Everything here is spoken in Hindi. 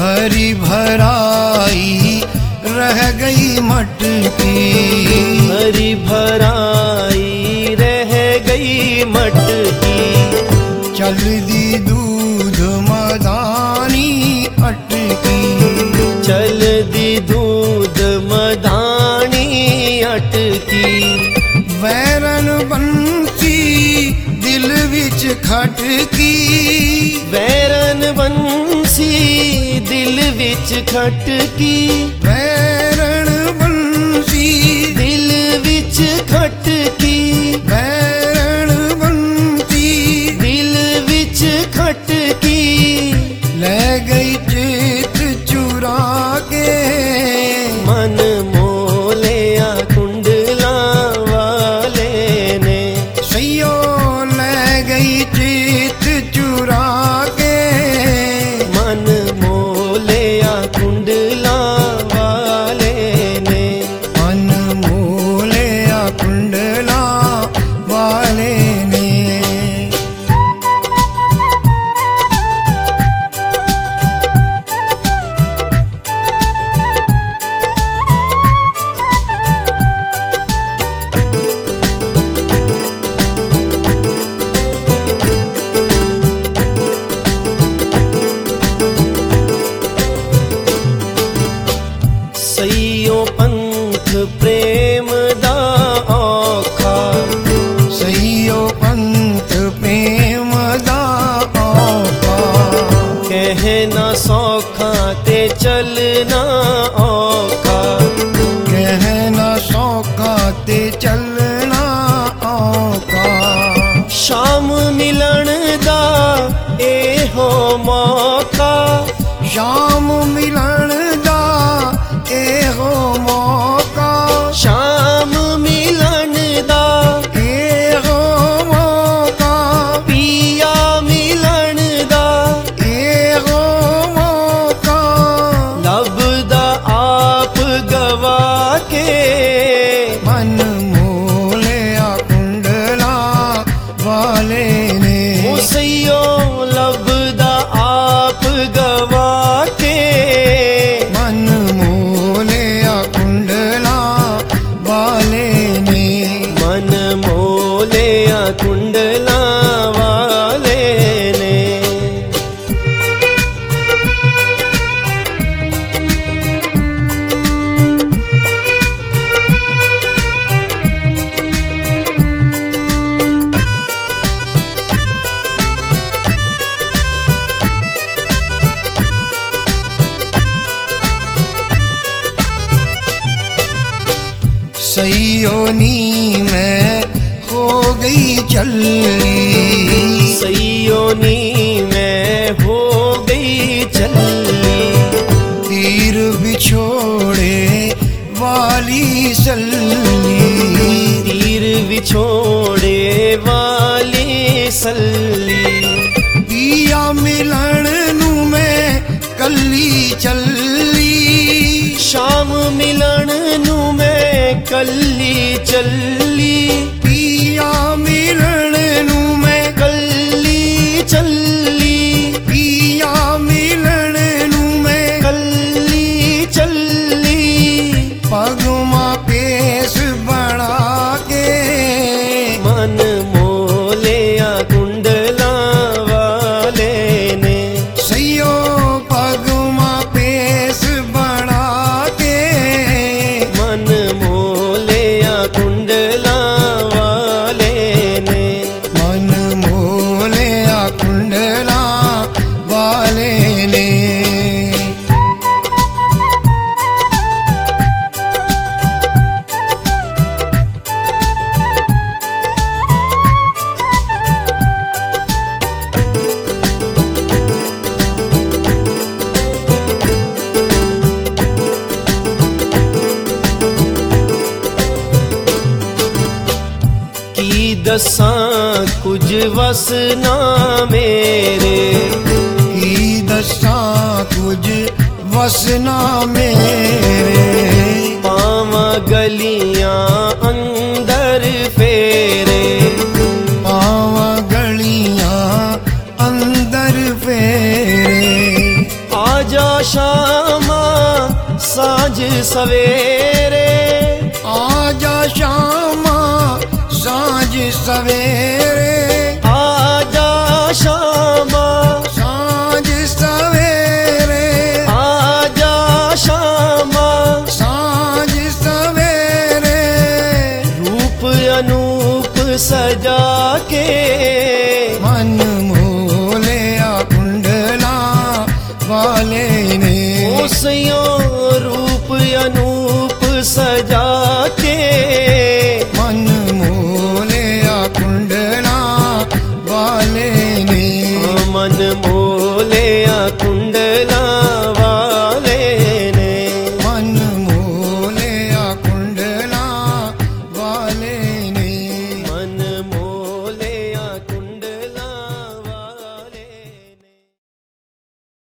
भरी भराई रह गई मटकी, भरी भराई रह गई मटकी। चल दी दूध मदानी अटकी, चल दी दूध मदानी अटकी। वैरन बंसी दिल विच खटकी, वैरन बंसी दिल विच खटकी। वैरन बंसी दिल विच खटकी। वैरन बंसी दिल विच खटकी। ले गई चेत चुरा के, मन मोलिया कुंडला वाले ने। सैयो ले गई चेत चुरा के, मन मोलिया कुंडला वाले ने। मन मोलिया कुंडला वाले ने। सईयो पंथ प्रेम दा औखा। सईयो पंथ प्रेम दा औखा, कहना सौखा ते चलना औखा। कहना सौखा ते चलना औखा। शाम मिलन दा ए हो मौका। शाम मिलन दा ए हो मौका। शाम मिलन दा ए हो मौका। पिया मिलन दा ए हो मौका। लभदा आप गवा के। मन मोलिया कुंडला वाले ने। मुसैयो लभदा आप गवा के। मन मोलिया कुंडला वाले ने। मन मोलिया कुंडला वाले ने। सैयो नी मैं हो गई चली। सईयो नी मैं हो गई चली। तीर बिछोड़े वाली सल्ली। तीर बिछोड़े वाली सल्ली। पिया मिलन नू मैं कल्ली चली। शाम मिलन नू मैं कल्ली चली। पिया मिलन नू मैं कल्ली चली। पिया मिलन नू मैं कल्ली चली। पगमा पेश बना के। मन मोलिया कुंडला वाले ने। सैयो पगमा पेश बना के। मन मोलिया कुंडला वाले ने। मन मोलिया कुंडला वाले ने। की दसां कुछ वस ना मेरे। की दसा कुछ वसना मेरे। पावा गलियां अंदर फेरे। पावा गलियां अंदर फेरे। आजा ਸ਼ਾਮਾ ਸਾਂਝ ਸਵੇਰੇ, ਆਜਾ ਸ਼ਾਮਾ ਸਾਂਝ ਸਵੇਰੇ, ਆਜਾ ਸ਼ਾਮਾ ਸਾਂਝ ਸਵੇਰੇ, ਆਜਾ ਸ਼ਾਮਾ ਸਾਂਝ ਸਵੇਰੇ। ਰੂਪ ਅਨੂਪ ਸਜਾ ਕੇ ਮਨ ਮੋਲਿਆ ਕੁੰਡਲਾ ਵਾਲੇ ਨੇ, ਉਸਿਓ ਰੂਪ ਅਨੂਪ ਸਜਾ